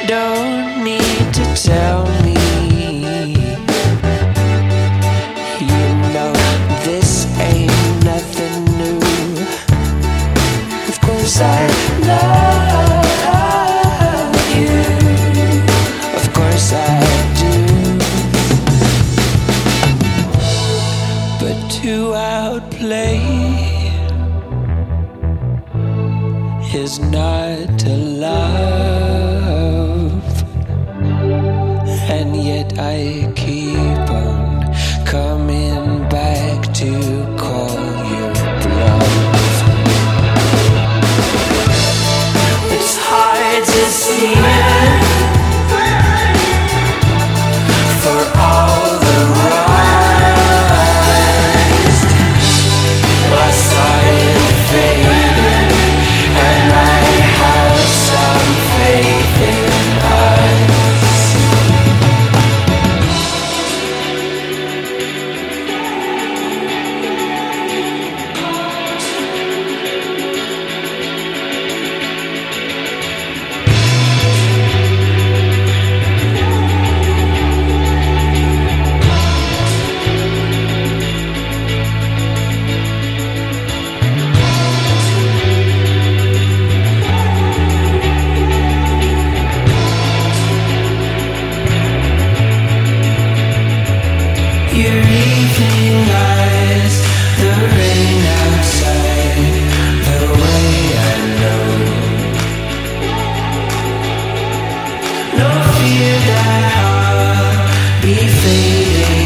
don't need to tell me. You know this ain't nothing new. Of course I love you. Of course I do. But to outplay is not to love. And yet I keep on coming back to call your bluff. It's hard to see for all the rise. I saw it fading, and I have some faith in us. Your evening eyes, the rain outside, the way I know. No fear that I'll be fading